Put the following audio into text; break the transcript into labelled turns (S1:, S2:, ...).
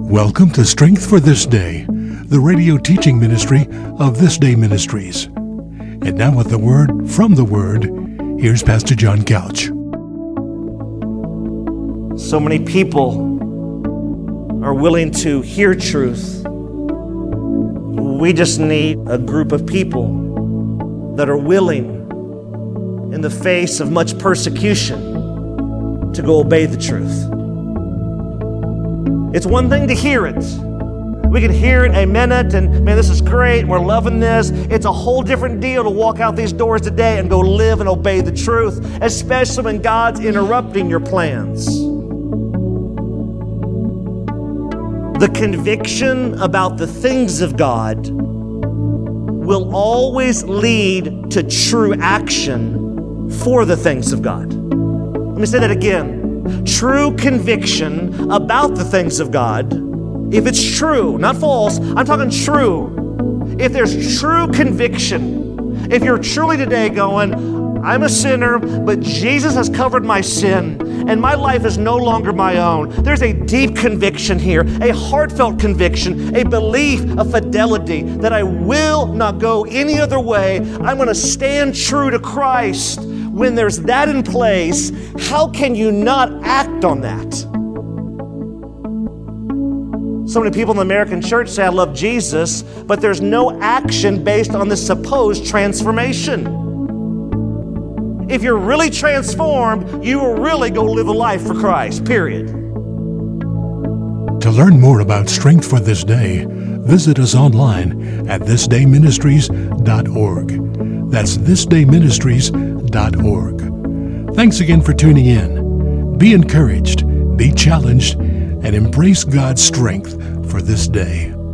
S1: Welcome to Strength for This Day, the radio teaching ministry of This Day Ministries. And now with the word from the Word, here's Pastor John Couch.
S2: So many people are willing to hear truth. We just need a group of people that are willing, in the face of much persecution, to go obey the truth. It's one thing to hear it. We can hear it, amen it, and man, this is great, we're loving this. It's a whole different deal to walk out these doors today and go live and obey the truth, especially when God's interrupting your plans. The conviction about the things of God will always lead to true action for the things of God. Let me say that again. True conviction about the things of God, if it's true, not false, I'm talking true. If there's true conviction, if you're truly today going, I'm a sinner, but Jesus has covered my sin, and my life is no longer my own. There's a deep conviction here, a heartfelt conviction, a belief, a fidelity that I will not go any other way. I'm going to stand true to Christ. When there's that in place, how can you not act on that? So many people in the American church say, I love Jesus, but there's no action based on the supposed transformation. If you're really transformed, you will really go live a life for Christ, period.
S1: To learn more about Strength for This Day, visit us online at thisdayministries.org. That's thisdayministries.org. Thanks again for tuning in. Be encouraged, be challenged, and embrace God's strength for this day.